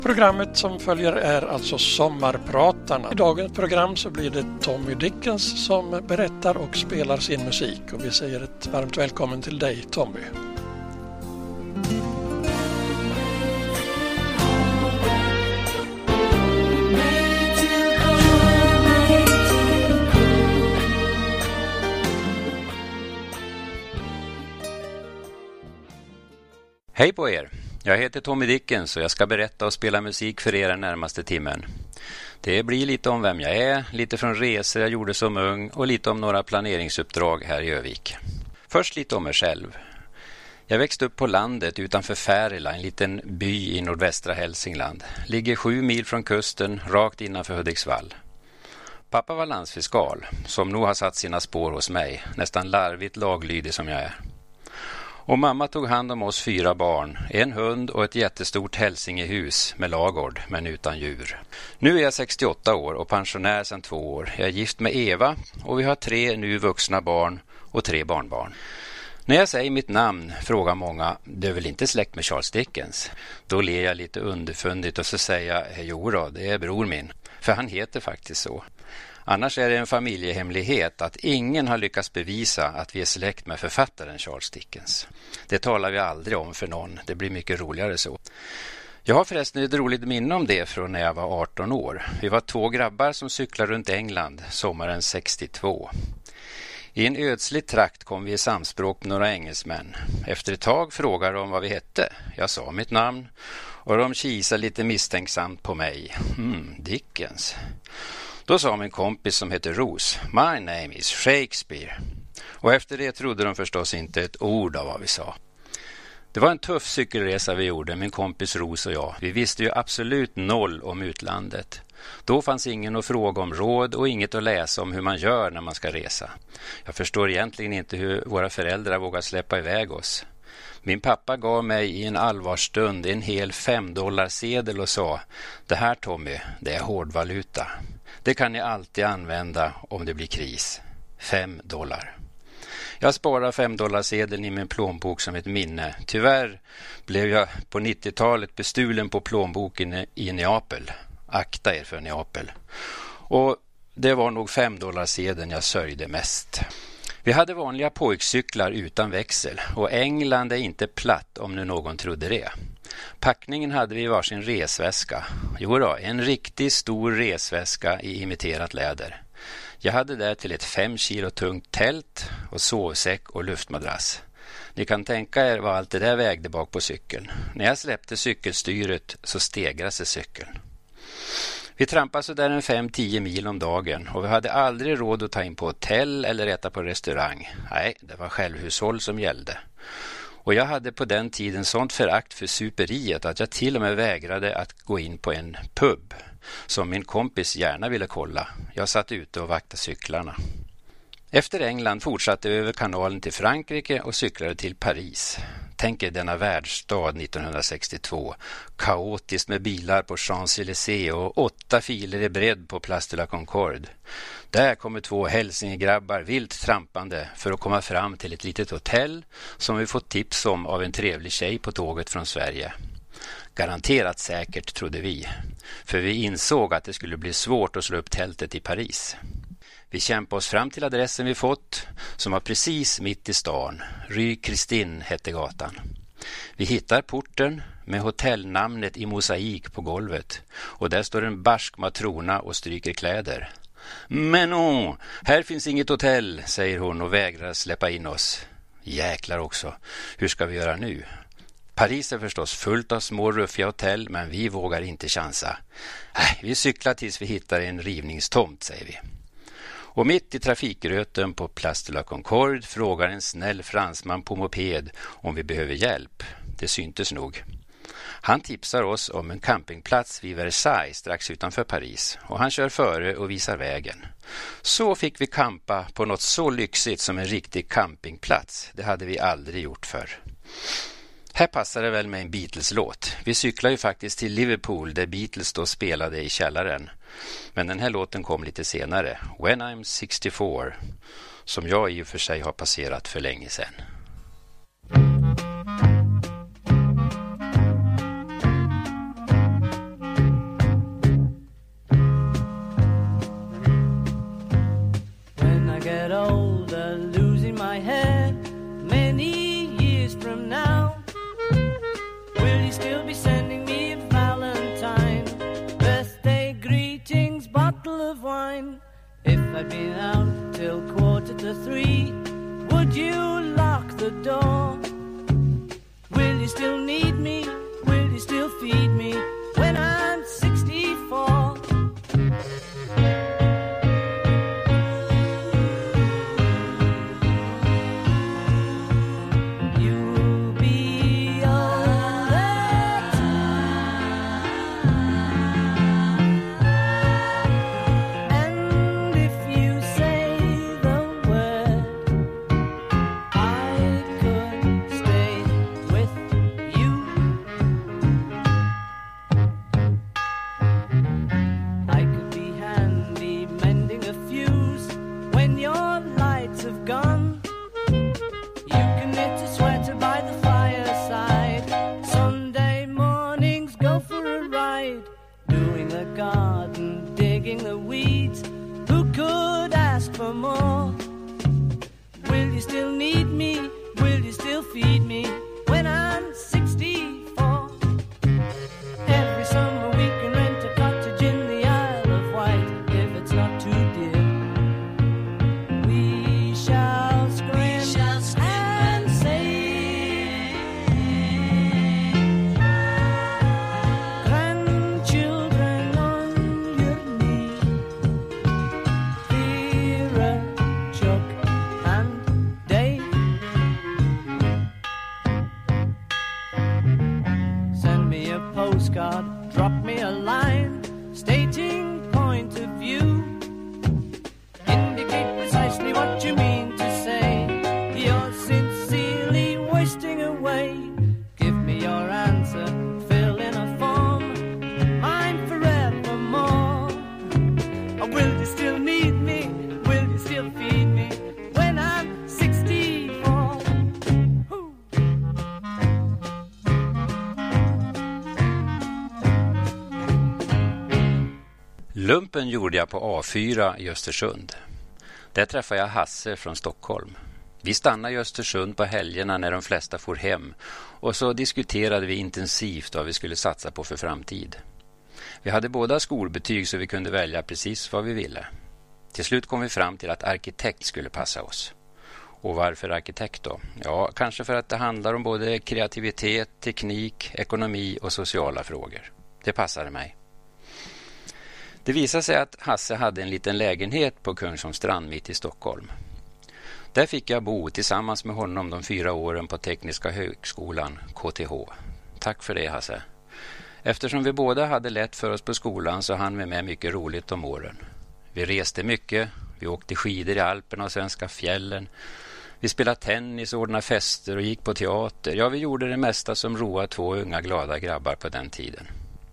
Programmet som följer är alltså Sommarpratarna. I dagens program så blir det Tommy Dickens som berättar och spelar sin musik. Och vi säger ett varmt välkommen till dig, Tommy. Hej på er! Jag heter Tommy Dickens och jag ska berätta och spela musik för er den närmaste timmen. Det blir lite om vem jag är, lite från resor jag gjorde som ung och lite om några planeringsuppdrag här i Övik. Först lite om mig själv. Jag växte upp på landet utanför Färila, en liten by i nordvästra Hälsingland. Ligger 7 mil från kusten, rakt innanför Hudiksvall. Pappa var landsfiskal, som nog har satt sina spår hos mig, nästan larvigt laglydig som jag är. Och mamma tog hand om oss 4 barn, en hund och ett jättestort hälsingehus med lagård men utan djur. Nu är jag 68 år och pensionär sedan 2 år. Jag är gift med Eva och vi har 3 nu vuxna barn och 3 barnbarn. När jag säger mitt namn frågar många, det är väl inte släkt med Charles Dickens? Då ler jag lite underfundigt och så säger jag, jo då, det är bror min. För han heter faktiskt så. Annars är det en familjehemlighet att ingen har lyckats bevisa att vi är släkt med författaren Charles Dickens. Det talar vi aldrig om för någon, det blir mycket roligare så. Jag har förresten ett roligt minne om det från när jag var 18 år. Vi var 2 grabbar som cyklade runt England sommaren 62. I en ödslig trakt kom vi i samspråk med några engelsmän. Efter ett tag frågade de vad vi hette. Jag sa mitt namn och de kisade lite misstänksamt på mig. Dickens. Då sa min kompis som heter Rose, my name is Shakespeare. Och efter det trodde de förstås inte ett ord av vad vi sa. Det var en tuff cykelresa vi gjorde, min kompis Rose och jag. Vi visste ju absolut noll om utlandet. Då fanns ingen att fråga om råd och inget att läsa om hur man gör när man ska resa. Jag förstår egentligen inte hur våra föräldrar vågar släppa iväg oss. Min pappa gav mig i en allvarsstund en hel $5 och sa, det här Tommy, det är hårdvaluta. Det kan ni alltid använda om det blir kris. $5. Jag sparar $5 i min plånbok som ett minne. Tyvärr blev jag på 90-talet bestulen på plånboken i Neapel. Akta er för Neapel. Och det var nog $5 jag sörjde mest. Vi hade vanliga pojkcyklar utan växel och England är inte platt om nu någon trodde det. Packningen hade vi i varsin resväska. Jo då, en riktigt stor resväska i imiterat läder. Jag hade där till ett 5 kilo tungt tält och sovsäck och luftmadrass. Ni kan tänka er vad allt det där vägde bak på cykeln. När jag släppte cykelstyret så stegrade sig cykeln. Vi trampade så där en 5-10 mil om dagen och vi hade aldrig råd att ta in på hotell eller äta på restaurang. Nej, det var självhushåll som gällde. Och jag hade på den tiden sånt förakt för superiet att jag till och med vägrade att gå in på en pub som min kompis gärna ville kolla. Jag satt ute och vaktade cyklarna. Efter England fortsatte vi över kanalen till Frankrike och cyklade till Paris. Tänk er denna världsstad 1962. Kaotiskt med bilar på Champs-Élysées och 8 filer i bredd på Place de la Concorde. Där kommer 2 hälsingegrabbar vilt trampande för att komma fram till ett litet hotell som vi fått tips om av en trevlig tjej på tåget från Sverige. Garanterat säkert trodde vi, för vi insåg att det skulle bli svårt att slå upp tältet i Paris. Vi kämpade oss fram till adressen vi fått, som var precis mitt i stan. Rue Christine hette gatan. Vi hittar porten med hotellnamnet i mosaik på golvet och där står en barsk matrona och stryker kläder. Men non, här finns inget hotell, säger hon och vägrar släppa in oss. Jäklar också, hur ska vi göra nu? Paris är förstås fullt av små ruffiga hotell, men vi vågar inte chansa. Vi cyklar tills vi hittar en rivningstomt, säger vi. Och mitt i trafikröten på Place de la Concorde frågar en snäll fransman på moped om vi behöver hjälp. Det syntes nog. Han tipsar oss om en campingplats vid Versailles strax utanför Paris och han kör före och visar vägen. Så fick vi campa på något så lyxigt som en riktig campingplats. Det hade vi aldrig gjort förr. Här passar det väl med en Beatles-låt. Vi cyklar ju faktiskt till Liverpool där Beatles då spelade i källaren. Men den här låten kom lite senare, When I'm 64, som jag i och för sig har passerat för länge sedan. I've been out till 2:45. Would you lock the door? Will you still need me? Will you still feed me when I'm 64? You'll be all the time, and if you say the word, I could stay with you. I could be handy mending a fuse when your lights have gone. You can knit a sweater by the fireside. Sunday mornings go for a ride, doing the garden, digging the weeds. Who could ask for more? Will you still need me? Will you still feed me when I'm 64? Every summer we can rent a cottage in the Isle of Wight if it's not too dear. We shall scream and say, grandchildren on your knee, Vera, Chuck and Dave. Send me a postcard, drop me a line, stating point of view. Indicate precisely what you mean to say. You're sincerely wasting away. Give me your answer, fill in a form, mine forevermore. Or will you still need me? Will you still feed me when I'm 64? Hoo. Lumpen gjorde jag på A4 i Östersund. Där träffade jag Hasse från Stockholm. Vi stannade i Östersund på helgerna när de flesta for hem och så diskuterade vi intensivt vad vi skulle satsa på för framtid. Vi hade båda skolbetyg så vi kunde välja precis vad vi ville. Till slut kom vi fram till att arkitekt skulle passa oss. Och varför arkitekt då? Ja, kanske för att det handlar om både kreativitet, teknik, ekonomi och sociala frågor. Det passade mig. Det visade sig att Hasse hade en liten lägenhet på Kungsholmstrand mitt i Stockholm. Där fick jag bo tillsammans med honom de 4 åren på Tekniska högskolan, KTH. Tack för det, Hasse. Eftersom vi båda hade lätt för oss på skolan så hann vi med mycket roligt om åren. Vi reste mycket, vi åkte skidor i Alperna och svenska fjällen. Vi spelade tennis, ordnade fester och gick på teater. Ja, vi gjorde det mesta som roade 2 unga glada grabbar på den tiden.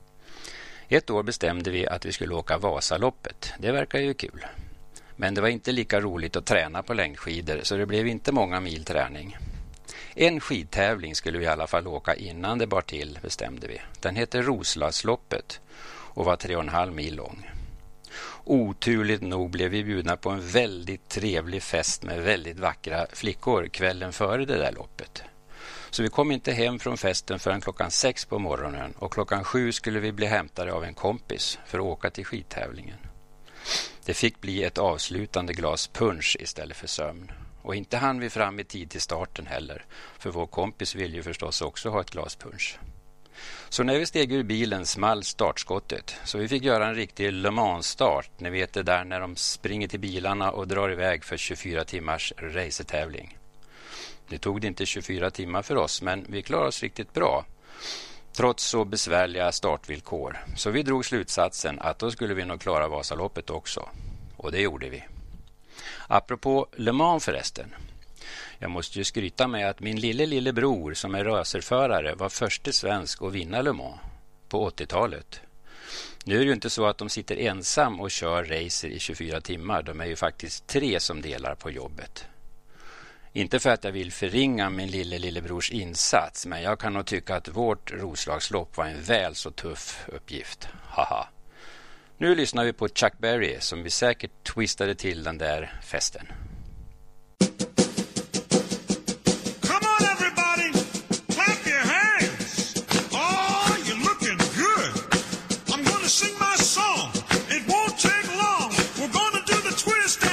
Ett år bestämde vi att vi skulle åka Vasaloppet. Det verkar ju kul. Men det var inte lika roligt att träna på längdskidor så det blev inte många mil träning. En skidtävling skulle vi i alla fall åka innan det bar till, bestämde vi. Den heter Roslagsloppet och var 3,5 mil lång. Oturligt nog blev vi bjudna på en väldigt trevlig fest med väldigt vackra flickor kvällen före det där loppet. Så vi kom inte hem från festen förrän 6 på morgonen och 7 skulle vi bli hämtade av en kompis för att åka till skidtävlingen. Det fick bli ett avslutande glas punsch istället för sömn. Och inte hann vi fram i tid till starten heller, för vår kompis vill ju förstås också ha ett glas punsch. Så när vi steg ur bilen small startskottet, så vi fick göra en riktig Le Mans-start. Ni vet det där när de springer till bilarna och drar iväg för 24 timmars racetävling. Det tog det inte 24 timmar för oss, men vi klarade oss riktigt bra. Trots så besvärliga startvillkor. Så vi drog slutsatsen att då skulle vi nog klara Vasaloppet också. Och det gjorde vi. Apropå Le Mans förresten. Jag måste ju skryta med att min lille bror som är racerförare var förste svensk att vinna Le Mans på 80-talet. Nu är det ju inte så att de sitter ensam och kör racer i 24 timmar. De är ju faktiskt 3 som delar på jobbet. Inte för att jag vill förringa min lillebrors insats, men jag kan nog tycka att vårt Roslagslopp var en väl så tuff uppgift. Haha. Nu lyssnar vi på Chuck Berry som vi säkert twistade till den där festen. Come on everybody, clap your hands. Oh, you're looking good. I'm gonna sing my song. It won't take long. We're gonna do the twist.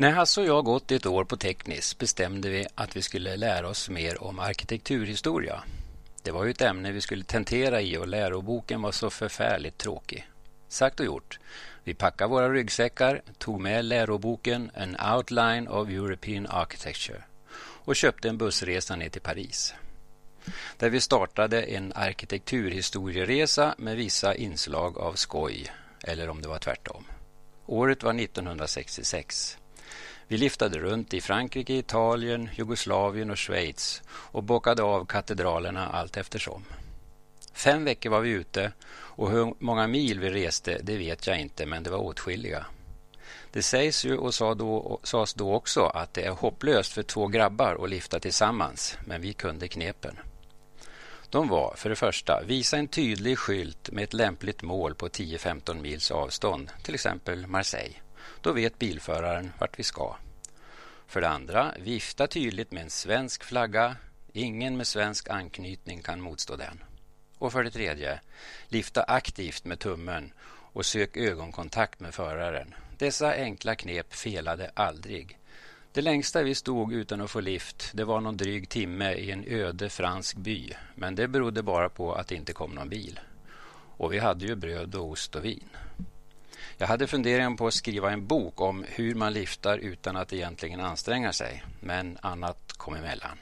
När Hasse och jag gått ett år på tekniskt bestämde vi att vi skulle lära oss mer om arkitekturhistoria. Det var ju ett ämne vi skulle tentera i och läroboken var så förfärligt tråkig. Sagt och gjort. Vi packade våra ryggsäckar, tog med läroboken An Outline of European Architecture och köpte en bussresa ner till Paris. Där vi startade en arkitekturhistorieresa med vissa inslag av skoj, eller om det var tvärtom. Året var 1966. Vi liftade runt i Frankrike, Italien, Jugoslavien och Schweiz och bockade av katedralerna allt eftersom. 5 veckor var vi ute och hur många mil vi reste det vet jag inte, men det var åtskilliga. Det sägs ju och sades då också att det är hopplöst för 2 grabbar att lifta tillsammans, men vi kunde knepen. De var för det första visa en tydlig skylt med ett lämpligt mål på 10-15 mils avstånd, till exempel Marseille. Då vet bilföraren vart vi ska. För det andra, vifta tydligt med en svensk flagga. Ingen med svensk anknytning kan motstå den. Och för det tredje, lifta aktivt med tummen och sök ögonkontakt med föraren. Dessa enkla knep felade aldrig. Det längsta vi stod utan att få lift, det var någon dryg timme i en öde fransk by. Men det berodde bara på att det inte kom någon bil. Och vi hade ju bröd och ost och vin. Jag hade funderingen på att skriva en bok om hur man liftar utan att egentligen anstränga sig. Men annat kom emellan.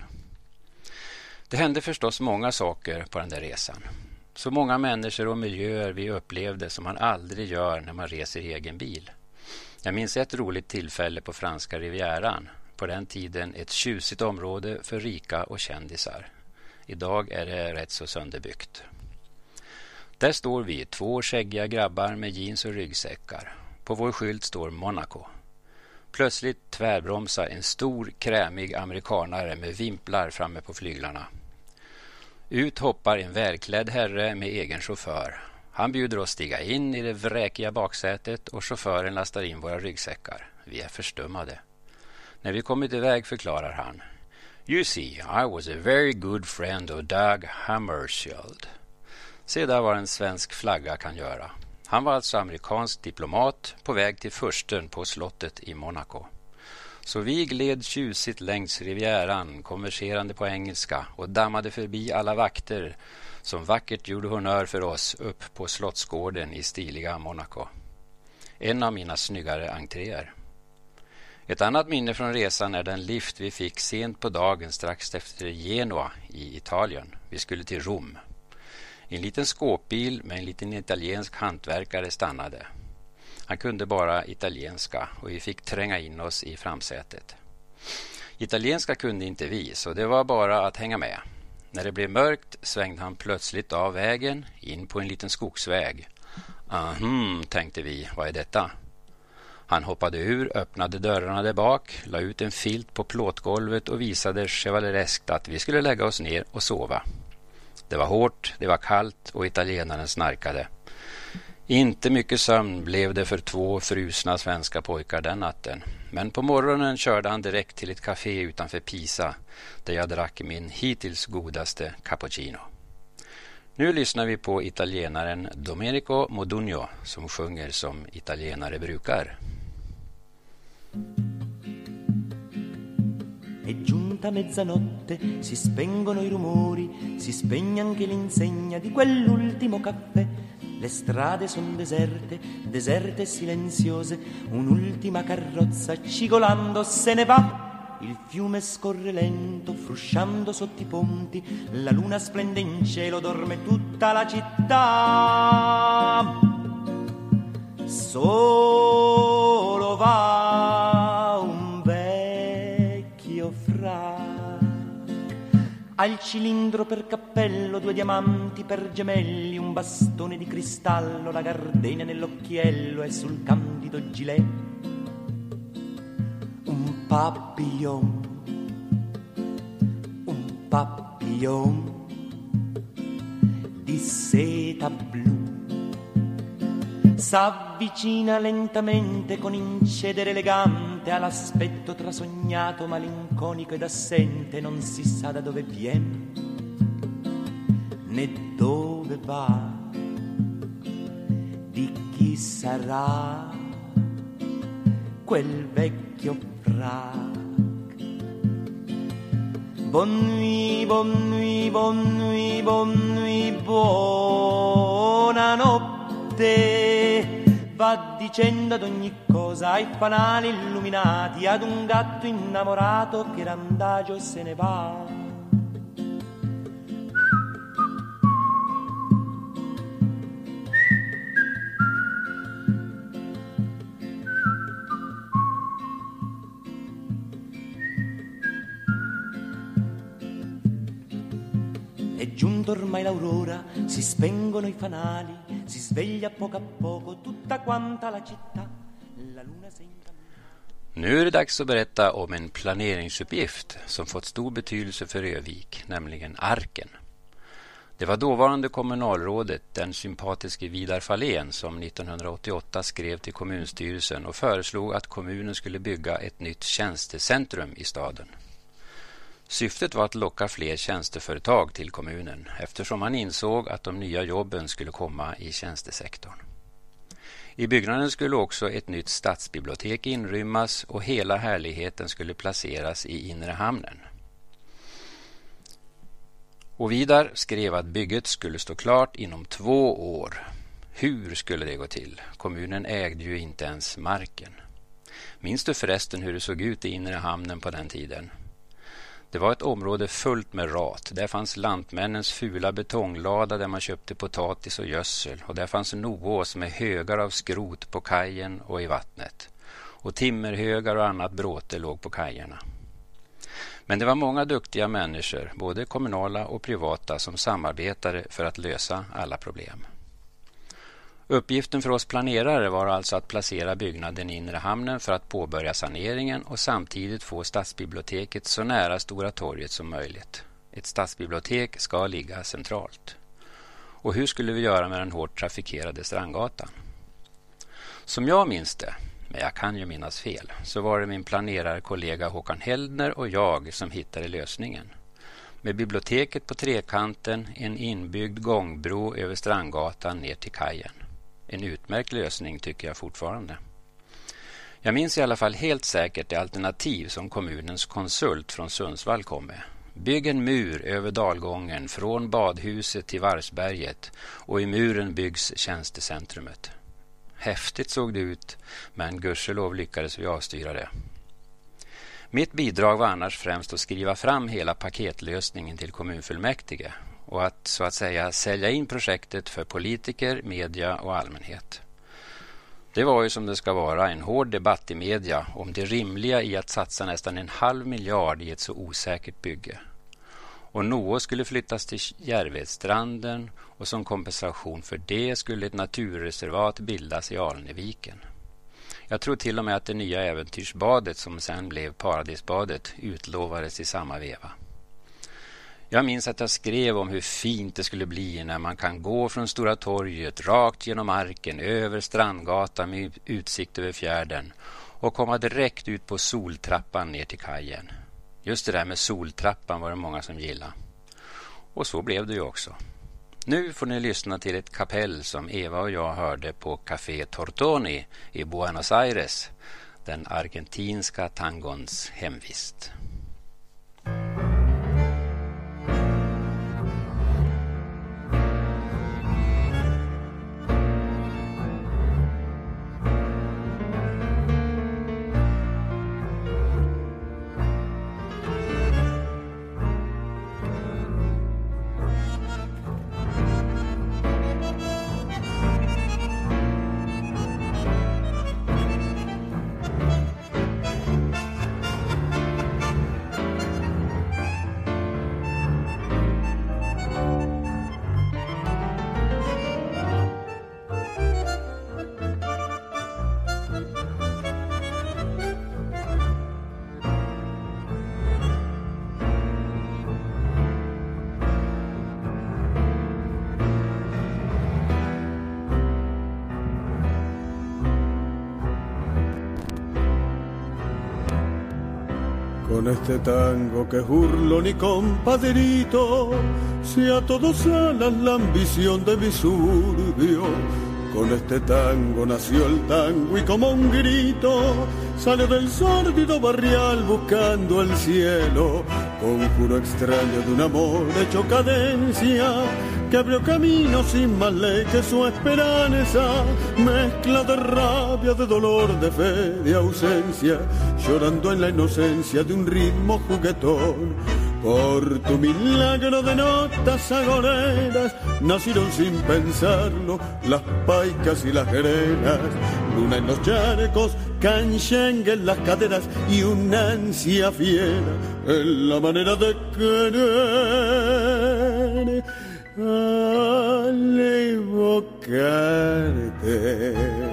Det hände förstås många saker på den där resan. Så många människor och miljöer vi upplevde som man aldrig gör när man reser i egen bil. Jag minns ett roligt tillfälle på franska rivieran. På den tiden ett tjusigt område för rika och kändisar. Idag är det rätt så sönderbyggt. Där står vi, 2 skäggiga grabbar med jeans och ryggsäckar. På vår skylt står Monaco. Plötsligt tvärbromsar en stor, krämig amerikanare med vimplar framme på flyglarna. Ut hoppar en välklädd herre med egen chaufför. Han bjuder oss stiga in i det vräkiga baksätet och chauffören lastar in våra ryggsäckar. Vi är förstummade. När vi kommit iväg förklarar han. You see, I was a very good friend of Dag Hammarskjöld. Se där vad en svensk flagga kan göra. Han var alltså amerikansk diplomat på väg till fursten på slottet i Monaco. Så vi gled tjusigt längs rivieran, konverserande på engelska och dammade förbi alla vakter som vackert gjorde honör för oss upp på slottsgården i stiliga Monaco. En av mina snyggare entréer. Ett annat minne från resan är den lift vi fick sent på dagen strax efter Genua i Italien. Vi skulle till Rom. En liten skåpbil med en liten italiensk hantverkare stannade. Han kunde bara italienska och vi fick tränga in oss i framsätet. Italienska kunde inte vi, så det var bara att hänga med. När det blev mörkt svängde han plötsligt av vägen in på en liten skogsväg. Tänkte vi, vad är detta? Han hoppade ur, öppnade dörrarna där bak, la ut en filt på plåtgolvet och visade chevalereskt att vi skulle lägga oss ner och sova. Det var hårt, det var kallt och italienaren snarkade. Inte mycket sömn blev det för 2 frusna svenska pojkar den natten. Men på morgonen körde han direkt till ett café utanför Pisa där jag drack min hittills godaste cappuccino. Nu lyssnar vi på italienaren Domenico Modugno som sjunger som italienare brukar. È giunta mezzanotte, si spengono i rumori, si spegne anche l'insegna di quell'ultimo caffè. Le strade son deserte, deserte e silenziose, un'ultima carrozza cigolando se ne va. Il fiume scorre lento, frusciando sotto i ponti, la luna splende in cielo, dorme tutta la città. Solo va un vecchio fra. Ha il cilindro per cappello, 2 diamanti per gemelli, un bastone di cristallo, la gardenia nell'occhiello e sul candido gilet un papillon di seta blu. S'avvicina lentamente con incedere elegante, all'aspetto trasognato, malinconico ed assente, non si sa da dove viene né dove va, di chi sarà quel vecchio Prag. Bonne nuit, bonne nuit, bonne nuit, bonne nuit, buonanotte. Va dicendo ad ogni cosa ai fanali illuminati, ad un gatto innamorato che randagio se ne va. È giunto ormai l'aurora, si spengono i fanali, si sveglia a poco tutta quanta la città. La luna si Nu är det dags att berätta om en planeringsuppgift som fått stor betydelse för Övik, nämligen Arken. Det var dåvarande kommunalrådet, den sympatiske Vidar Fahlén, som 1988 skrev till kommunstyrelsen och föreslog att kommunen skulle bygga ett nytt tjänstecentrum i staden. Syftet var att locka fler tjänsteföretag till kommunen eftersom man insåg att de nya jobben skulle komma i tjänstesektorn. I byggnaden skulle också ett nytt stadsbibliotek inrymmas och hela härligheten skulle placeras i inre hamnen. Och Vidar skrev att bygget skulle stå klart inom 2 år. Hur skulle det gå till? Kommunen ägde ju inte ens marken. Minns du förresten hur det såg ut i inre hamnen på den tiden? Det var ett område fullt med rat. Där fanns lantmännens fula betonglada där man köpte potatis och gödsel. Och där fanns Noås med högar av skrot på kajen och i vattnet. Och timmerhögar och annat bråte låg på kajerna. Men det var många duktiga människor, både kommunala och privata, som samarbetade för att lösa alla problem. Uppgiften för oss planerare var alltså att placera byggnaden i inre hamnen för att påbörja saneringen och samtidigt få stadsbiblioteket så nära Stora torget som möjligt. Ett stadsbibliotek ska ligga centralt. Och hur skulle vi göra med den hårt trafikerade Strandgatan? Som jag minns det, men jag kan ju minnas fel, så var det min planerarkollega Håkan Heldner och jag som hittade lösningen. Med biblioteket på trekanten, en inbyggd gångbro över Strandgatan ner till kajen. En utmärkt lösning tycker jag fortfarande. Jag minns i alla fall helt säkert det alternativ som kommunens konsult från Sundsvall kom med. Bygg en mur över dalgången från badhuset till Varsberget och i muren byggs tjänstecentrumet. Häftigt såg det ut, men gudskelov lyckades vi avstyra det. Mitt bidrag var annars främst att skriva fram hela paketlösningen till kommunfullmäktige och att så att säga sälja in projektet för politiker, media och allmänhet. Det var ju som det ska vara en hård debatt i media om det rimliga i att satsa nästan 500 miljoner i ett så osäkert bygge. Och Noå skulle flyttas till Järvedstranden och som kompensation för det skulle ett naturreservat bildas i Alneviken. Jag tror till och med att det nya äventyrsbadet som sen blev Paradisbadet utlovades i samma veva. Jag minns att jag skrev om hur fint det skulle bli när man kan gå från Stora torget rakt genom Arken över Strandgatan med utsikt över fjärden och komma direkt ut på Soltrappan ner till kajen. Just det där med Soltrappan var det många som gillade. Och så blev det ju också. Nu får ni lyssna till ett kapell som Eva och jag hörde på Café Tortoni i Buenos Aires, den argentinska tangons hemvist. Con este tango que es hurlón y compadrito, si a todos alas la ambición de mi suburbio, Con este tango nació el tango y como un grito salió del sórdido barrial buscando el cielo. Conjuro extraño de un amor hecho cadencia que abrió camino sin más ley que su esperanza. Mezcla de rabia, de dolor, de fe, de ausencia, llorando en la inocencia de un ritmo juguetón. Por tu milagro de notas agoreras nacieron sin pensarlo las paicas y las grenas. Luna en los charcos, canchengue en las caderas y una ansia fiera en la manera de querer. Al evocarte,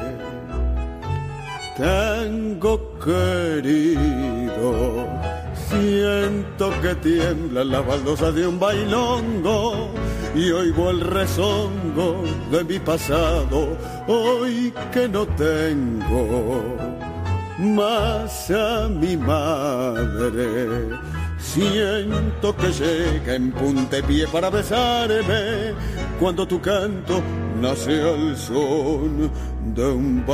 tango querido, siento que tiemblan las baldosas de un bailongo y oigo el rezongo de mi pasado, hoy que no tengo más a mi madre. Siento que llega en puntapié para besarme cuando tu canto nace al son de un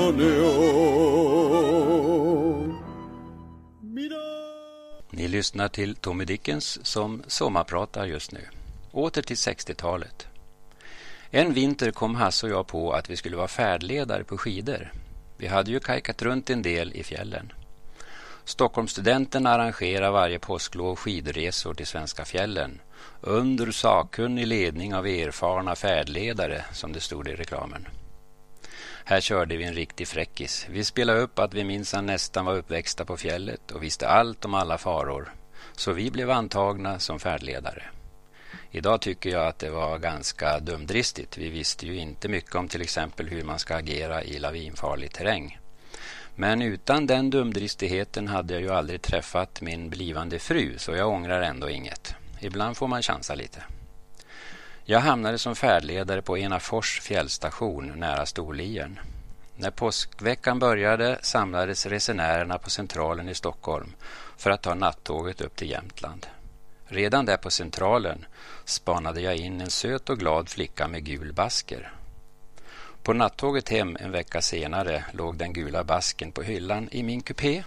bandoneón. Mira. Ni lyssnar till Tommy Dickens som sommarpratar just nu. Åter till 60-talet. En vinter kom Hasse och jag på att vi skulle vara färdledare på skidor. Vi hade ju kajkat runt en del i fjällen. Stockholmsstudenten arrangerar varje påsklov skidresor till svenska fjällen under sakkunnig ledning av erfarna färdledare, som det stod i reklamen. Här körde vi en riktig fräckis. Vi spelade upp att vi minsann nästan var uppväxta på fjället och visste allt om alla faror. Så vi blev antagna som färdledare. Idag tycker jag att det var ganska dumdristigt. Vi visste ju inte mycket om till exempel hur man ska agera i lavinfarlig terräng. Men utan den dumdristigheten hade jag ju aldrig träffat min blivande fru, så jag ångrar ändå inget. Ibland får man chansa lite. Jag hamnade som färdledare på Enafors fjällstation nära Storlien. När påskveckan började samlades resenärerna på centralen i Stockholm för att ta nattåget upp till Jämtland. Redan där på centralen spanade jag in en söt och glad flicka med gul basker. På nattåget hem en vecka senare låg den gula basken på hyllan i min kupé.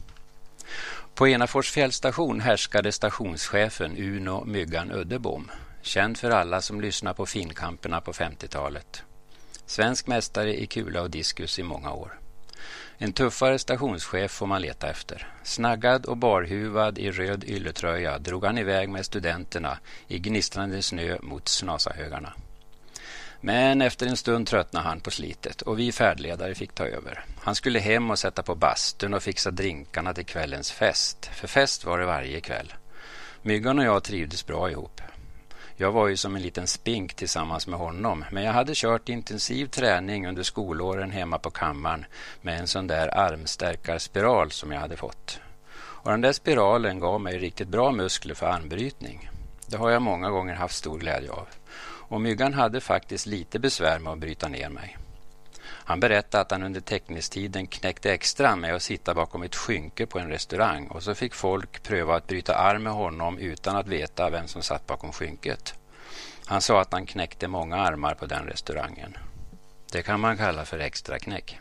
På Enafors fjällstation härskade stationschefen Uno Myggan Öddebom, känd för alla som lyssnar på finkamperna på 50-talet. Svensk mästare i kula och diskus i många år. En tuffare stationschef får man leta efter. Snaggad och barhuvad i röd ylletröja drog han iväg med studenterna i gnistrande snö mot Snasahögarna. Men efter en stund tröttnade han på slitet och vi färdledare fick ta över. Han skulle hem och sätta på bastun och fixa drinkarna till kvällens fest. För fest var det varje kväll. Myggan och jag trivdes bra ihop. Jag var ju som en liten spink tillsammans med honom, men jag hade kört intensiv träning under skolåren hemma på kammaren med en sån där armstärkarspiral som jag hade fått. Och den där spiralen gav mig riktigt bra muskler för armbrytning. Det har jag många gånger haft stor glädje av. Och Myggan hade faktiskt lite besvär med att bryta ner mig. Han berättade att han under teckningstiden knäckte extra med att sitta bakom ett skynke på en restaurang och så fick folk pröva att bryta arm med honom utan att veta vem som satt bakom skynket. Han sa att han knäckte många armar på den restaurangen. Det kan man kalla för extra knäck.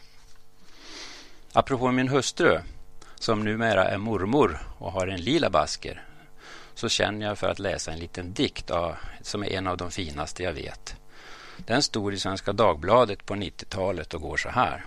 Apropå min hustru, som numera är mormor och har en lila basker, så känner jag för att läsa en liten dikt som är en av de finaste jag vet. Den stod i Svenska Dagbladet på 90-talet och går så här.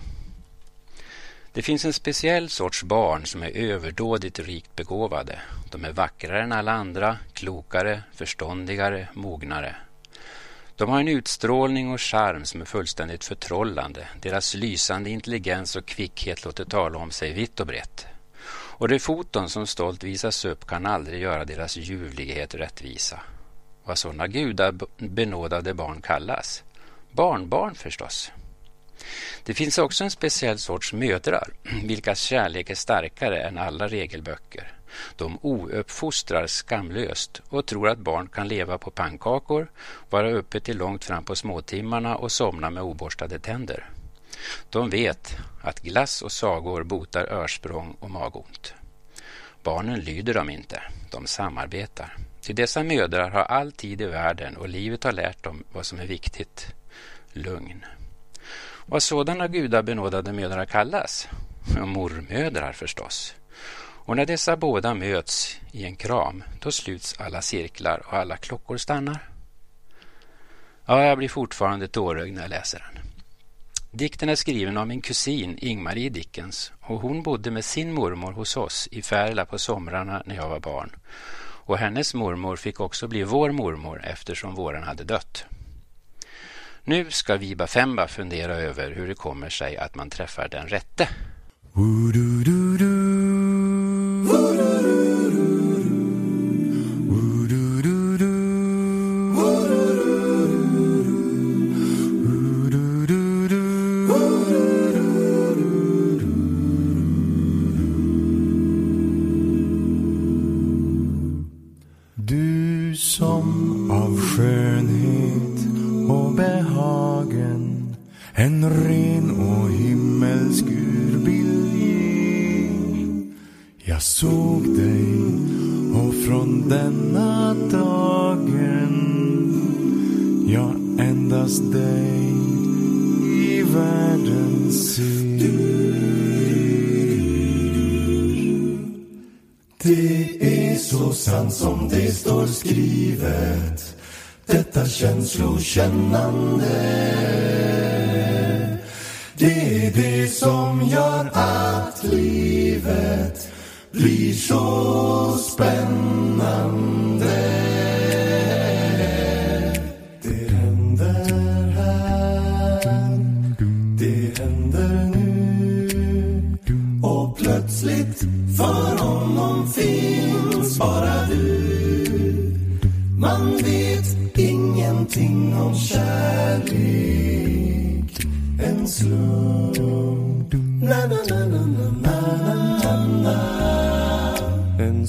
Det finns en speciell sorts barn som är överdådigt rikt begåvade. De är vackrare än alla andra, klokare, förståndigare, mognare. De har en utstrålning och charm som är fullständigt förtrollande. Deras lysande intelligens och kvickhet låter tala om sig vitt och brett. Och de foton som stolt visas upp kan aldrig göra deras ljuvlighet rättvisa. Vad sådana gudabenådade barn kallas? Barnbarn förstås. Det finns också en speciell sorts mödrar, vilkas kärlek är starkare än alla regelböcker. De ouppfostrar skamlöst och tror att barn kan leva på pannkakor, vara uppe till långt fram på småtimmarna och somna med oborstade tänder. De vet att glass och sagor botar örsprång och magont. Barnen lyder dem inte, de samarbetar. Till dessa mödrar har all tid i världen och livet har lärt dem vad som är viktigt. Lugn. Vad sådana gudabenådade mödrar kallas? Mormödrar förstås. Och när dessa båda möts i en kram, då sluts alla cirklar och alla klockor stannar. Ja, jag blir fortfarande tårögd när jag läser den. Dikten är skriven av min kusin Ingmarie Dickens och hon bodde med sin mormor hos oss i Färla på somrarna när jag var barn. Och hennes mormor fick också bli vår mormor eftersom våran hade dött. Nu ska Viba Femba fundera över hur det kommer sig att man träffar den rätte. Du som av skönhet och behagen en ren och himmelsk urbild ger. Jag såg dig och från denna dagen jag endast dig i världen ser. Det är så sant som det står skrivet, detta känslokännande. Det är det som gör att livet blir så spännande. Det händer här, det händer nu, och plötsligt för honom finns bara du. Man vet ingenting om kärlek, en slump. Na, na, na, na, na, na, na. En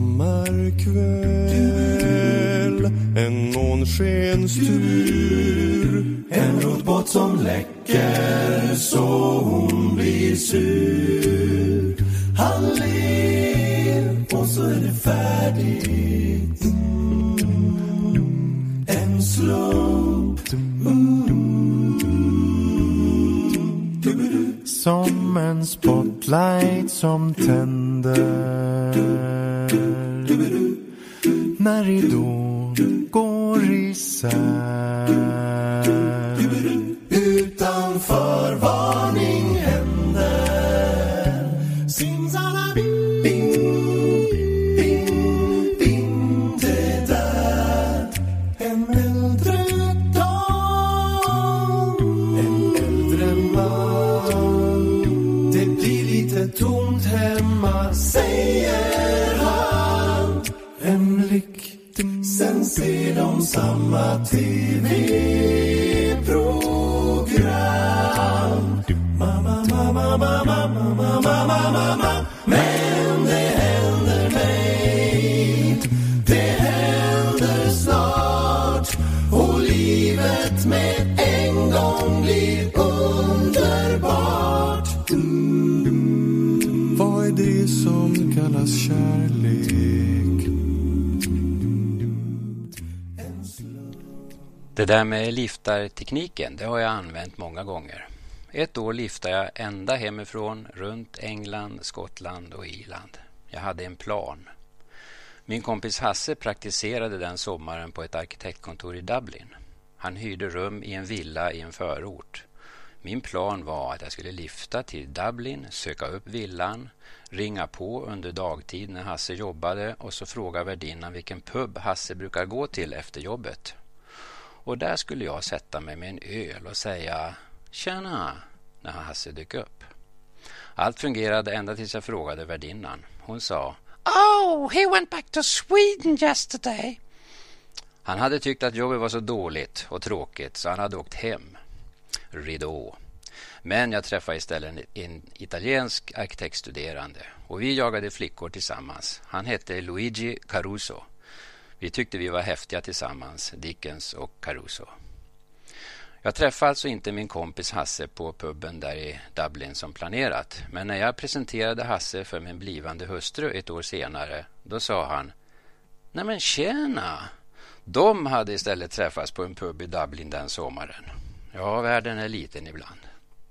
sommarkväll, en månskenstur, en rodbåt som läcker så hon blir sur. Han ler och så är det färdigt. En slump. Som en spotlight som tänder när ridån går isär. Utan förvarning händer simsalabim, bing, bing, bing, det där. En äldre dam, en äldre man. Det blir lite tomt hemma, säger han. En blick, sen ser de samma TV-program. Mamma, mamma, mamma, mamma, mamma, mamma. Men det händer mig, det händer snart, och livet med en gång blir underbart. Vad är det som kallas kärlek? Det där med liftartekniken, det har jag använt många gånger. Ett år liftade jag ända hemifrån runt England, Skottland och Irland. Jag hade en plan. Min kompis Hasse praktiserade den sommaren på ett arkitektkontor i Dublin. Han hyrde rum i en villa i en förort. Min plan var att jag skulle lifta till Dublin, söka upp villan, ringa på under dagtid när Hasse jobbade och så fråga värdinnan vilken pub Hasse brukar gå till efter jobbet. Och där skulle jag sätta mig med en öl och säga "Tjena" när Hasse dök upp. Allt fungerade ända tills jag frågade värdinnan. Hon sa "Oh, he went back to Sweden yesterday." Han hade tyckt att jobbet var så dåligt och tråkigt så han hade åkt hem. Ridå. Men jag träffade istället en italiensk arkitektstuderande och vi jagade flickor tillsammans. Han hette Luigi Caruso. Vi tyckte vi var häftiga tillsammans, Dickens och Caruso. Jag träffade alltså inte min kompis Hasse på puben där i Dublin som planerat. Men när jag presenterade Hasse för min blivande hustru ett år senare, då sa han "Nej men tjena!" De hade istället träffats på en pub i Dublin den sommaren. Ja, världen är liten ibland.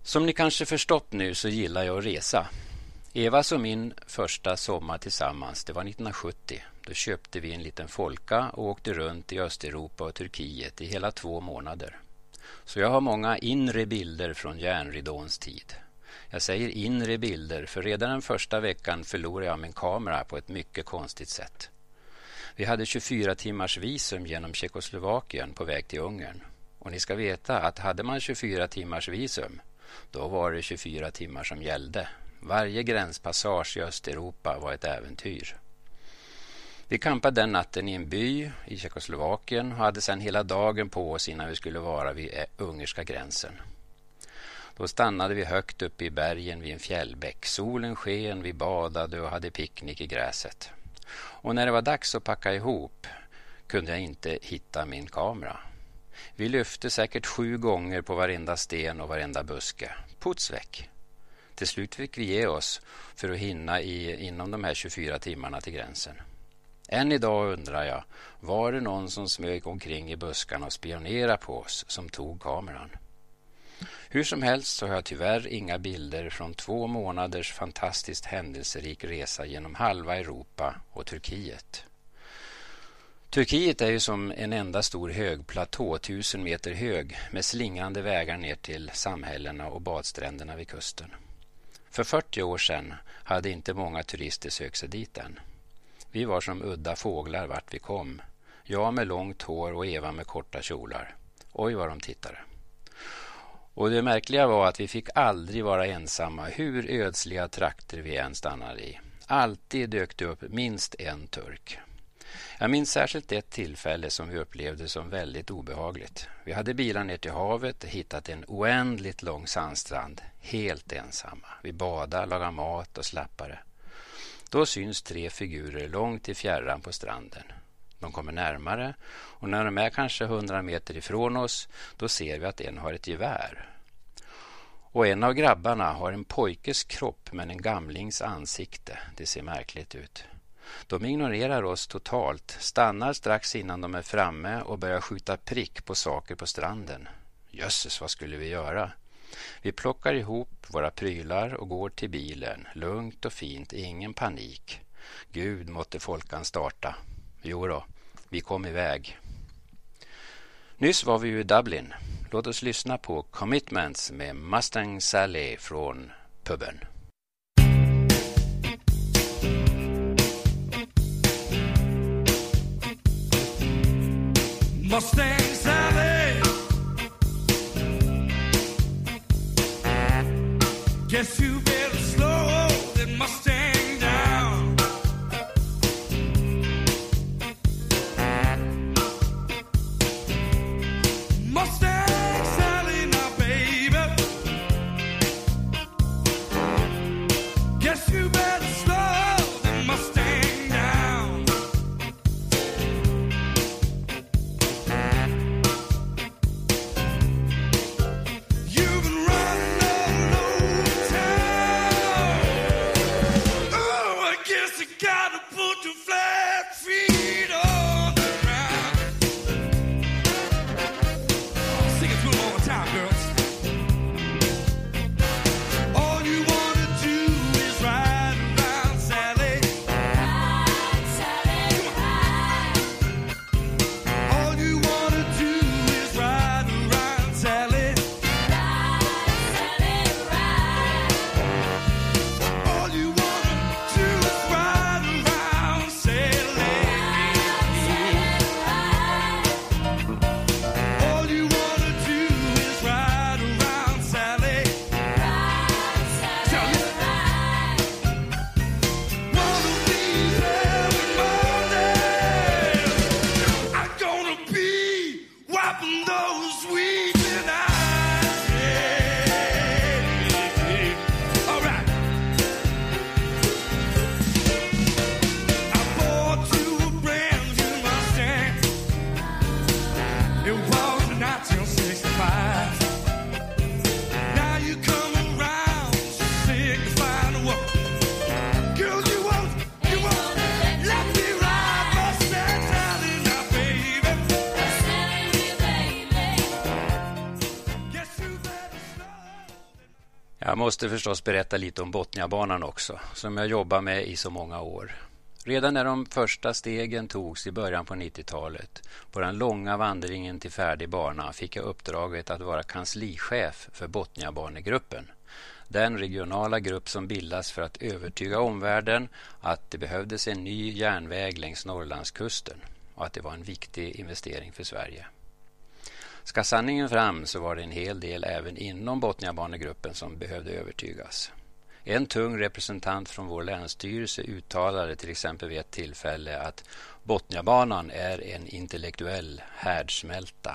Som ni kanske förstått nu så gillar jag att resa. Evas och min första sommar tillsammans, det var 1970. Då köpte vi en liten folka och åkte runt i Östeuropa och Turkiet i hela 2 månader. Så jag har många inre bilder från järnridåns tid. Jag säger inre bilder för redan den första veckan förlorade jag min kamera på ett mycket konstigt sätt. Vi hade 24 timmars visum genom Tjeckoslovakien på väg till Ungern. Och ni ska veta att hade man 24 timmars visum, då var det 24 timmar som gällde. Varje gränspassage i Östeuropa var ett äventyr. Vi campade den natten i en by i Tjeckoslovakien och hade sedan hela dagen på oss innan vi skulle vara vid ungerska gränsen. Då stannade vi högt upp i bergen vid en fjällbäck. Solen sken, vi badade och hade picknick i gräset. Och när det var dags att packa ihop kunde jag inte hitta min kamera. Vi lyfte säkert 7 gånger på varenda sten och varenda buske. Putsväck. Till slut fick vi ge oss för att hinna inom de här 24 timmarna till gränsen. Än idag undrar jag, var det någon som smög omkring i buskarna och spionerade på oss som tog kameran? Hur som helst så har jag tyvärr inga bilder från 2 månaders fantastiskt händelserik resa genom halva Europa och Turkiet. Turkiet är ju som en enda stor högplatå, 1000 meter hög, med slingrande vägar ner till samhällena och badstränderna vid kusten. För 40 år sedan hade inte många turister sökt sig dit än. Vi var som udda fåglar vart vi kom. Jag med långt hår och Eva med korta kjolar. Oj vad de tittade. Och det märkliga var att vi fick aldrig vara ensamma hur ödsliga trakter vi än stannade i. Alltid dök det upp minst en turk. Jag minns särskilt ett tillfälle som vi upplevde som väldigt obehagligt. Vi hade bilar ner till havet och hittat en oändligt lång sandstrand, helt ensamma. Vi badade, lagade mat och slappade. Då syns 3 figurer långt i fjärran på stranden. De kommer närmare och när de är kanske 100 meter ifrån oss, då ser vi att en har ett gevär. Och en av grabbarna har en pojkes kropp men en gamlings ansikte. Det ser märkligt ut. De ignorerar oss totalt, stannar strax innan de är framme och börjar skjuta prick på saker på stranden. Jösses, vad skulle vi göra? Vi plockar ihop våra prylar och går till bilen. Lugnt och fint, ingen panik. Gud måtte folkan starta. Jo då, vi kom iväg. Nyss var vi i Dublin. Låt oss lyssna på Commitments med Mustang Sally från puben. Mustang Sally, guess you better slow that Mustang down. Mustang Sally now, baby, guess you better slow that Mustang down. You've been running all over town. Oh, I guess I gotta put your flat feet on the ground. Sing it through one more time, girls. All you wanna do is ride around, Sally. Ride, Sally, ride. All you wanna do is ride around, Sally. All you wanna do is ride around, Sally. Jag måste förstås berätta lite om Botniabanan också, som jag jobbar med i så många år. Redan när de första stegen togs i början på 90-talet, på den långa vandringen till färdig bana, fick jag uppdraget att vara kanslichef för Botniabanegruppen. Den regionala grupp som bildas för att övertyga omvärlden att det behövdes en ny järnväg längs Norrlandskusten och att det var en viktig investering för Sverige. Ska sanningen fram så var det en hel del även inom Botniabanegruppen som behövde övertygas. En tung representant från vår länsstyrelse uttalade till exempel vid ett tillfälle att Botniabanan är en intellektuell härdsmälta.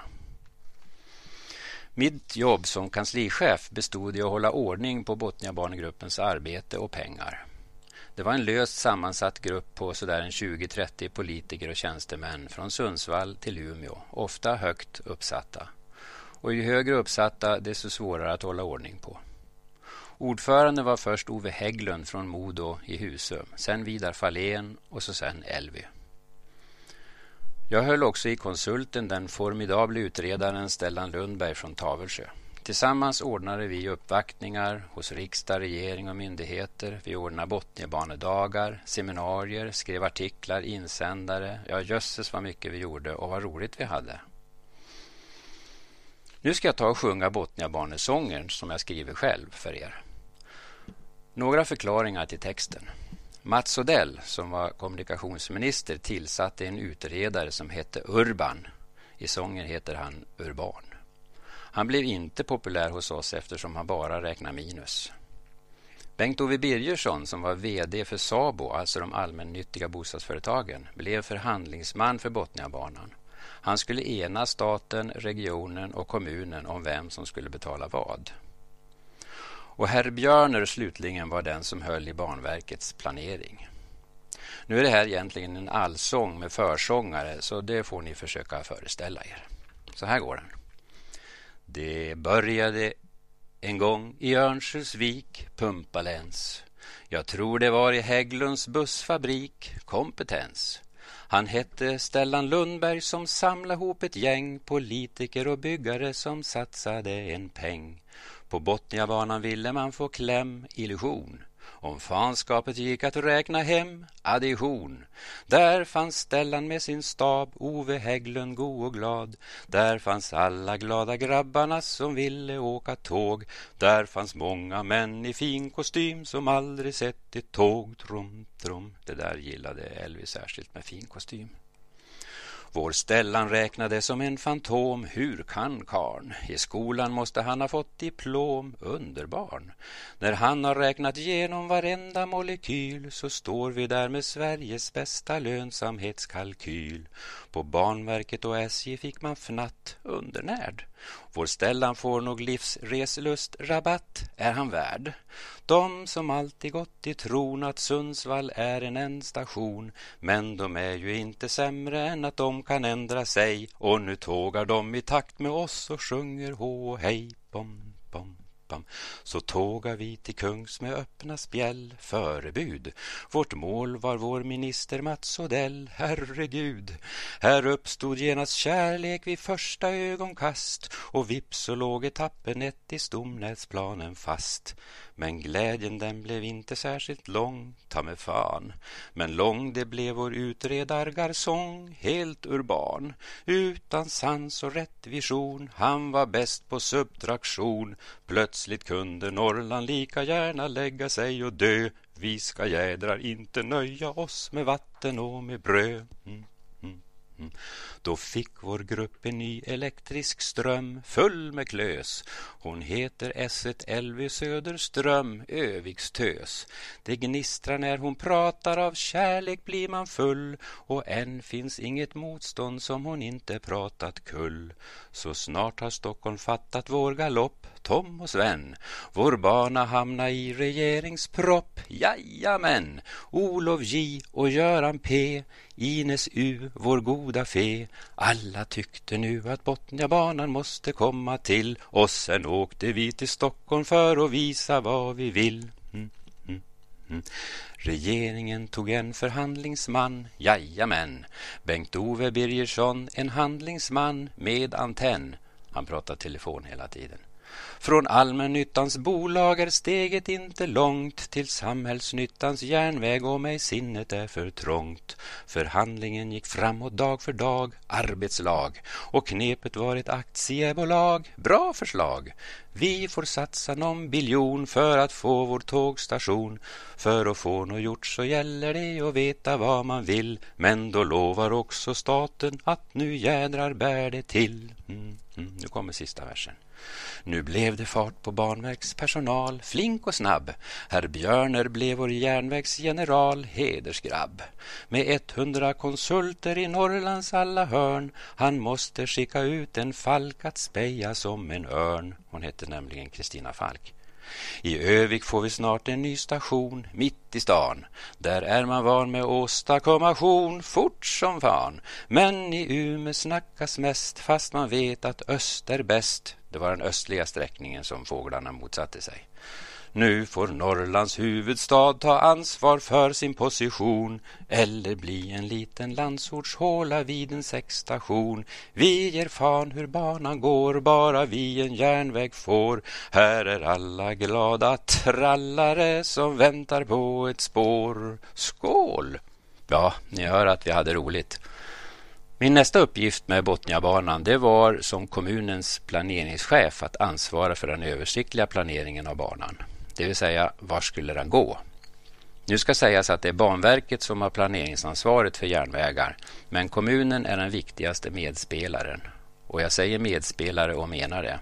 Mitt jobb som kanslichef bestod i att hålla ordning på Botniabanegruppens arbete och pengar. Det var en löst sammansatt grupp på sådär en 20-30 politiker och tjänstemän från Sundsvall till Umeå, ofta högt uppsatta. Och ju högre uppsatta, desto svårare att hålla ordning på. Ordförande var först Ove Hägglund från Modo i Husum, sen Vidar Fahlén och så sen Elvy. Jag höll också i konsulten den formidable utredaren Stellan Lundberg från Tavelsjö. Tillsammans ordnade vi uppvaktningar hos riksdag, regering och myndigheter. Vi ordnade Botniabanedagar, seminarier, skrev artiklar, insändare. Ja, jösses vad mycket vi gjorde och vad roligt vi hade. Nu ska jag ta och sjunga Botniabanesången som jag skriver själv för er. Några förklaringar till texten. Mats Odell, som var kommunikationsminister, tillsatte en utredare som hette Urban. I sången heter han Urban. Han blev inte populär hos oss eftersom han bara räknar minus. Bengt-Ove Birgersson, som var vd för Sabo, alltså de allmännyttiga bostadsföretagen, blev förhandlingsman för Botniabanan. Han skulle ena staten, regionen och kommunen om vem som skulle betala vad. Och herr Björner slutligen var den som höll i Banverkets planering. Nu är det här egentligen en allsång med försångare, så det får ni försöka föreställa er. Så här går den. Det började en gång i Örnsköldsvik, Pumpaläns. Jag tror det var i Hägglunds bussfabrik, Kompetens. Han hette Stellan Lundberg som samlade ihop ett gäng politiker och byggare som satsade en peng. På Botniabanan ville man få kläm, illusion. Om fanskapet gick att räkna hem, addition. Där fanns Stellan med sin stab, Ove Hägglund god och glad. Där fanns alla glada grabbarna som ville åka tåg. Där fanns många män i fin kostym som aldrig sett ett tåg. Trum, trum. Det där gillade Elvis särskilt med fin kostym. Vår Stellan räknade som en fantom, hur kan karn? I skolan måste han ha fått diplom, underbarn. När han har räknat igenom varenda molekyl så står vi där med Sveriges bästa lönsamhetskalkyl. På Banverket och SJ fick man fnatt, undernärd. Vår Stellan får nog livsreslust, rabatt är han värd. De som alltid gått i tron att Sundsvall är en ändstation, men de är ju inte sämre än att de kan ändra sig. Och nu tågar de i takt med oss och sjunger hå och hej, bom, bom. Så tågar vi till Kungs med öppna spjäll, förebud. Vårt mål var vår minister Mats Odell, herregud. Här uppstod genast kärlek vid första ögonkast, och vips så låg etappen 1 i Stomnätsplanen fast. Men glädjen den blev inte särskilt lång, ta med fan. Men lång det blev vår utredargarsång, helt urban. Utan sans och rätt vision, han var bäst på subtraktion. Plötsligt kunde Norrland lika gärna lägga sig och dö. Vi ska jädrar inte nöja oss med vatten och med bröd. Då fick vår grupp en ny elektrisk ström full med klös. Hon heter S1 Elvy Söderström, Övikstös. Det gnistrar när hon pratar, av kärlek blir man full. Och än finns inget motstånd som hon inte pratat kull. Så snart har Stockholm fattat vår galopp, Tom och Sven. Vår bana hamnar i regeringspropp, jajamän. Olof J och Göran P, Ines U, vår goda fe. Alla tyckte nu att Botniabanan måste komma till. Och sen åkte vi till Stockholm för att visa vad vi vill. Regeringen tog en förhandlingsman, jajamän. Bengt-Ove Birgersson, en handlingsman med antenn. Han pratade telefon hela tiden. Från allmännyttans bolag är steget inte långt till samhällsnyttans järnväg och mig sinnet är för trångt. Förhandlingen gick framåt dag för dag, arbetslag och knepet var ett aktiebolag. Bra förslag! Vi får satsa någon biljon för att få vår tågstation. För att få något gjort så gäller det att veta vad man vill. Men då lovar också staten att nu jädrar bär det till. Nu kommer sista versen. Nu blev det fart på Banverkspersonal, flink och snabb. Herr Björner blev vår järnvägsgeneral, hedersgrabb. Med 100 konsulter i Norrlands alla hörn. Han måste skicka ut en falk att speja som en örn. Hon heter nämligen Kristina Falk. I Övik får vi snart en ny station mitt i stan. Där är man van med åstadkommation fort som fan. Men i Umeå snackas mest fast man vet att öst är bäst. Det var den östliga sträckningen som fåglarna motsatte sig. Nu får Norrlands huvudstad ta ansvar för sin position eller bli en liten landsortshåla vid en 6-station. Vi ger fan hur banan går, bara vi en järnväg får. Här är alla glada trallare som väntar på ett spår. Skål! Ja, ni hör att vi hade roligt. Min nästa uppgift med Botniabanan det var som kommunens planeringschef att ansvara för den översiktliga planeringen av banan. Det vill säga, var skulle den gå? Nu ska sägas att det är Banverket som har planeringsansvaret för järnvägar, men kommunen är den viktigaste medspelaren. Och jag säger medspelare och menar det.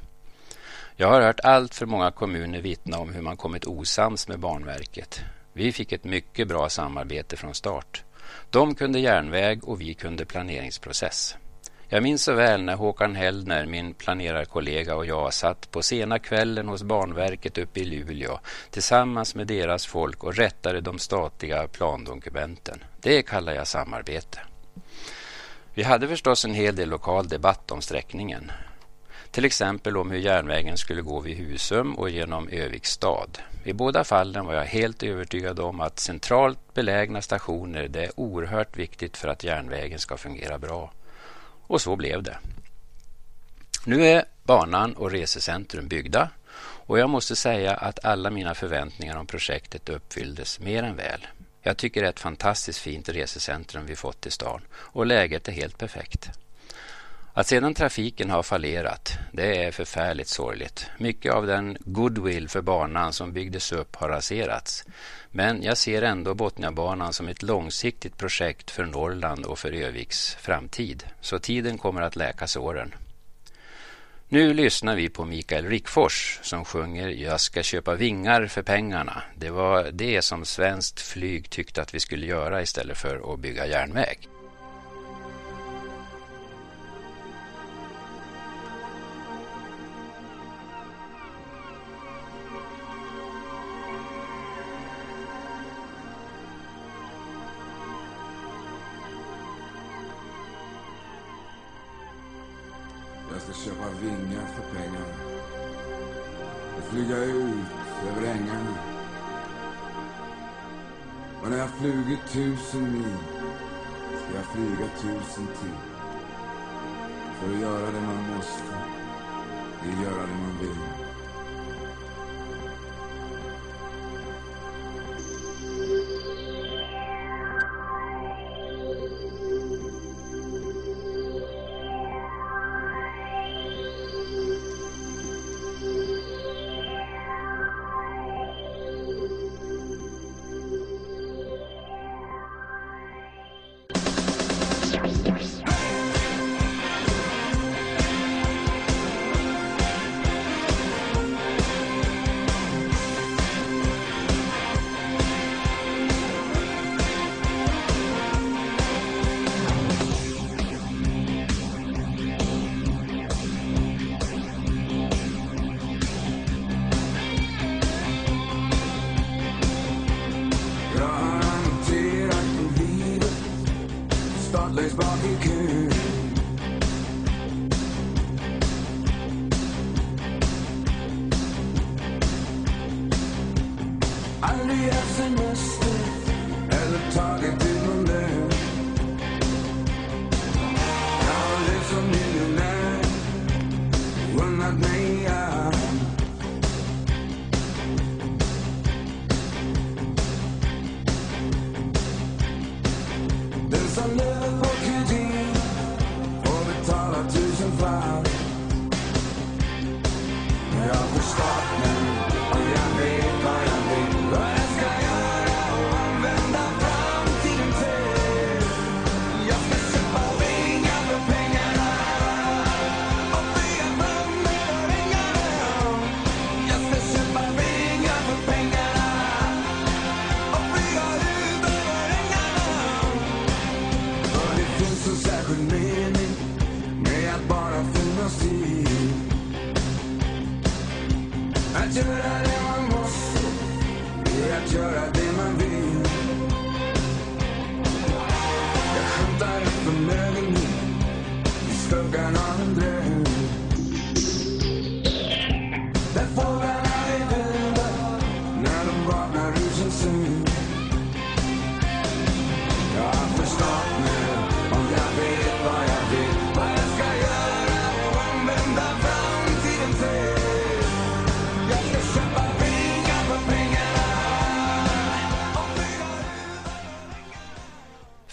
Jag har hört allt för många kommuner vittna om hur man kommit osams med Banverket. Vi fick ett mycket bra samarbete från start. De kunde järnväg och vi kunde planeringsprocess. Jag minns så väl när Håkan Hellner, min planerarkollega och jag satt på sena kvällen hos Banverket uppe i Luleå tillsammans med deras folk och rättade de statliga plandokumenten. Det kallar jag samarbete. Vi hade förstås en hel del lokal debatt om sträckningen. Till exempel om hur järnvägen skulle gå vid Husum och genom Övik stad. I båda fallen var jag helt övertygad om att centralt belägna stationer det är oerhört viktigt för att järnvägen ska fungera bra. Och så blev det. Nu är banan och resecentrum byggda och jag måste säga att alla mina förväntningar om projektet uppfylldes mer än väl. Jag tycker det är ett fantastiskt fint resecentrum vi fått i stan och läget är helt perfekt. Att sedan trafiken har fallerat, det är förfärligt sorgligt. Mycket av den goodwill för banan som byggdes upp har raserats. Men jag ser ändå Botniabanan som ett långsiktigt projekt för Norrland och för Öviks framtid. Så tiden kommer att läka såren. Nu lyssnar vi på Mikael Rickfors som sjunger "Jag ska köpa vingar för pengarna". Det var det som svenskt flyg tyckte att vi skulle göra istället för att bygga järnväg. Jag ska köpa vingar för pengarna och flyga ut över ängarna. Och när jag flugit 1000 mil ska jag flyga 1000 till. För att göra det man måste, det göra det man vill. Längst bak i kön. Aldrig haft semester eller tagit ut någon lön. Jag har levt som miljonär, unnat mig allt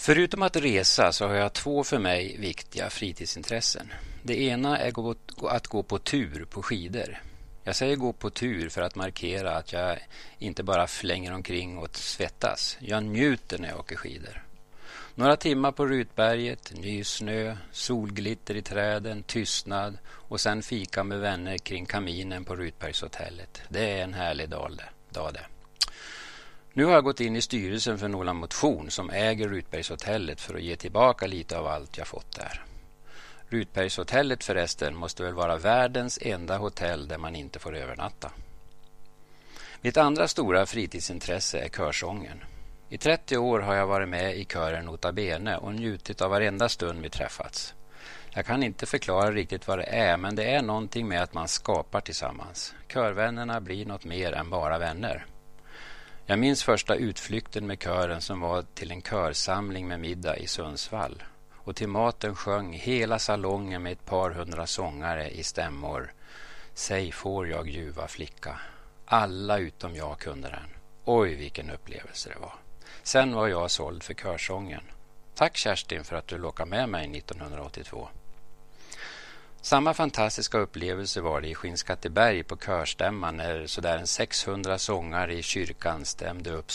Förutom att resa så har jag 2 för mig viktiga fritidsintressen. Det ena är att gå på tur på skidor. Jag säger gå på tur för att markera att jag inte bara flänger omkring och svettas. Jag njuter när jag åker skidor. Några timmar på Rutberget, nysnö, solglitter i träden, tystnad och sen fika med vänner kring kaminen på Rutbergshotellet. Det är en härlig dag det. Nu har jag gått in i styrelsen för Nola Motion som äger Rutbergshotellet för att ge tillbaka lite av allt jag fått där. Rutbergshotellet förresten måste väl vara världens enda hotell där man inte får övernatta. Mitt andra stora fritidsintresse är körsången. I 30 år har jag varit med i kören Nota Bene och njutit av varenda stund vi träffats. Jag kan inte förklara riktigt vad det är, men det är någonting med att man skapar tillsammans. Körvännerna blir något mer än bara vänner. Jag minns första utflykten med kören som var till en körsamling med middag i Sundsvall. Och till maten sjöng hela salongen med ett par 100 sångare i stämmor. Säg får jag ljuva flicka. Alla utom jag kunde den. Oj vilken upplevelse det var. Sen var jag såld för körsången. Tack Kerstin för att du lockade med mig 1982. Samma fantastiska upplevelse var det i Skinnskatteberg på körstämman när sådär en 600 sångare i kyrkan stämde upp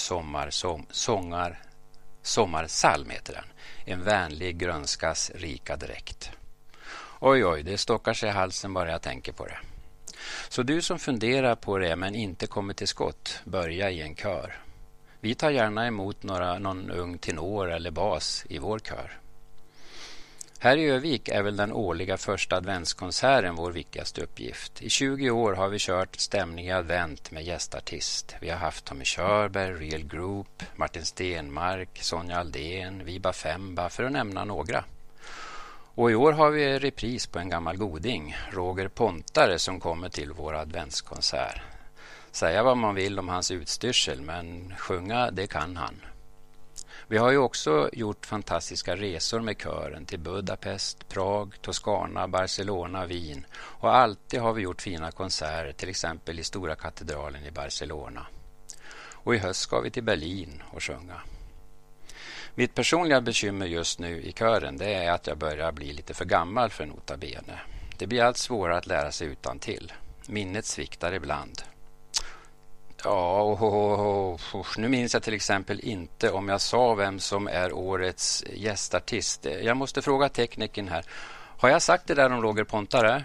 sommarsalm heter den. En vänlig grönskas rika dräkt. Oj, det stockar sig i halsen bara jag tänker på det. Så du som funderar på det men inte kommer till skott, börja i en kör. Vi tar gärna emot någon ung tenor eller bas i vår kör. Här i Övik är väl den årliga första adventskonserten vår viktigaste uppgift. I 20 år har vi kört stämning i advent med gästartist. Vi har haft Tommy Körberg, Real Group, Martin Stenmark, Sonja Aldén, Viba Femba för att nämna några. Och i år har vi repris på en gammal goding, Roger Pontare, som kommer till vår adventskonsert. Säga vad man vill om hans utstyrsel, men sjunga det kan han. Vi har ju också gjort fantastiska resor med kören till Budapest, Prag, Toscana, Barcelona, Wien. Och alltid har vi gjort fina konserter, till exempel i Stora katedralen i Barcelona. Och i höst ska vi till Berlin och sjunga. Mitt personliga bekymmer just nu i kören det är att jag börjar bli lite för gammal för Nota Bene. Det blir allt svårare att lära sig utan till. Minnet sviktar ibland. Ja, nu minns jag till exempel inte om jag sa vem som är årets gästartist. Jag måste fråga tekniken här. Har jag sagt det där om Roger Pontare?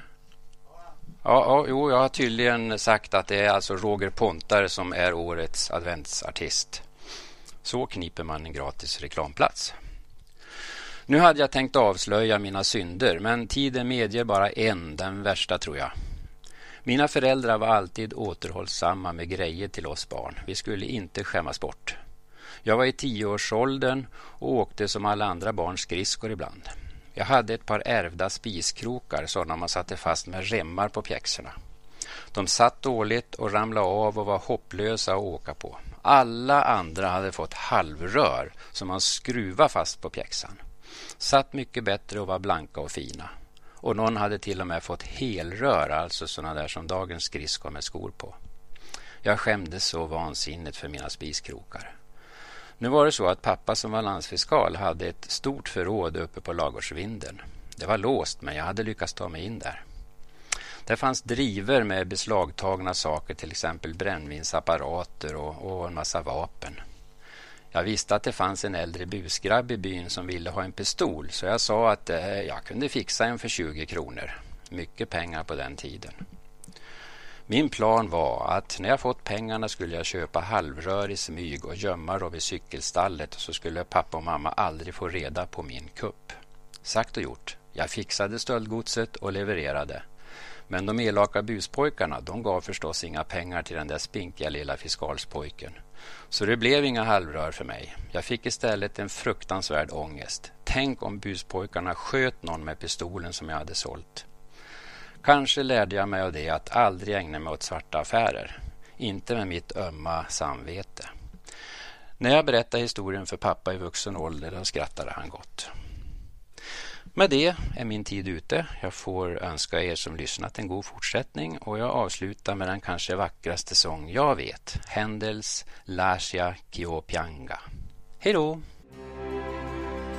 Ja, jag har tydligen sagt att det är alltså Roger Pontare som är årets adventsartist. Så kniper man en gratis reklamplats. Nu hade jag tänkt avslöja mina synder, men tiden medger bara en, den värsta tror jag. Mina föräldrar var alltid återhållsamma med grejer till oss barn. Vi skulle inte skämmas bort. Jag var i 10-årsåldern och åkte som alla andra barn skridskor ibland. Jag hade ett par ärvda spiskrokar, sådana man satte fast med remmar på pjäxorna. De satt dåligt och ramlade av och var hopplösa att åka på. Alla andra hade fått halvrör som man skruvade fast på pjäxan. Satt mycket bättre och var blanka och fina. Och någon hade till och med fått helrör, alltså sådana där som dagens skridskor med skor på. Jag skämdes så vansinnigt för mina spiskrokar. Nu var det så att pappa som var landsfiskal hade ett stort förråd uppe på Lagårdsvinden. Det var låst men jag hade lyckats ta mig in där. Där fanns driver med beslagtagna saker, till exempel brännvinsapparater och en massa vapen. Jag visste att det fanns en äldre busgrabb i byn som ville ha en pistol, så jag sa att jag kunde fixa en för 20 kronor. Mycket pengar på den tiden. Min plan var att när jag fått pengarna skulle jag köpa halvrör i smyg och gömma dem vid cykelstallet, och så skulle pappa och mamma aldrig få reda på min kupp. Sagt och gjort. Jag fixade stöldgodset och levererade. Men de elaka buspojkarna, de gav förstås inga pengar till den där spinkiga lilla fiskalspojken. Så det blev inga halvrör för mig. Jag fick istället en fruktansvärd ångest. Tänk om buspojkarna sköt någon med pistolen som jag hade sålt. Kanske lärde jag mig av det att aldrig ägna mig åt svarta affärer. Inte med mitt ömma samvete. När jag berättade historien för pappa i vuxen ålder, då skrattade han gott. Med det är min tid ute. Jag får önska er som lyssnat en god fortsättning, och jag avslutar med den kanske vackraste sång jag vet. Händels Lascia Ch'io pianga. Hej då!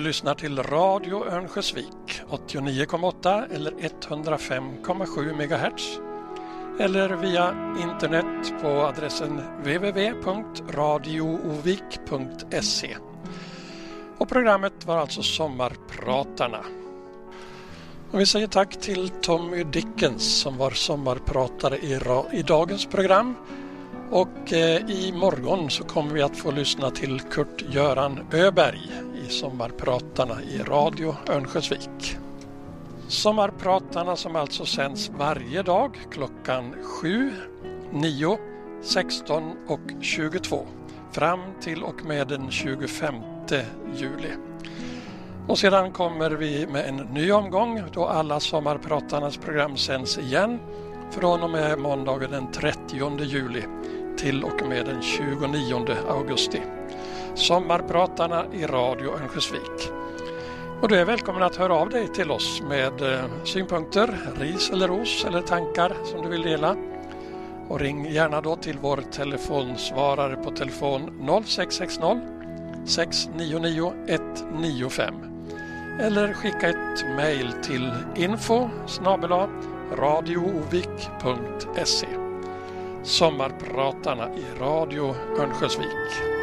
lyssnar till Radio Örnsköldsvik 89,8 eller 105,7 MHz eller via internet på adressen www.radioovik.se. Och programmet var alltså Sommarpratarna. Och vi säger tack till Tommy Dickens som var sommarpratare i dagens program. Och imorgon så kommer vi att få lyssna till Kurt-Göran Öberg i Sommarpratarna i Radio Örnsköldsvik. Sommarpratarna som alltså sänds varje dag klockan 7, 9, 16 och 22 fram till och med den 25 juli. Och sedan kommer vi med en ny omgång då alla Sommarpratarnas program sänds igen från och med måndagen den 30 juli till och med den 29 augusti. Sommarpratarna i Radio Örnsköldsvik. Och du är välkommen att höra av dig till oss med synpunkter, ris eller ros eller tankar som du vill dela. Och ring gärna då till vår telefonsvarare på telefon 0660 699 195 eller skicka ett mejl till info@radioovik.se. Sommarpratarna i Radio Örnsköldsvik.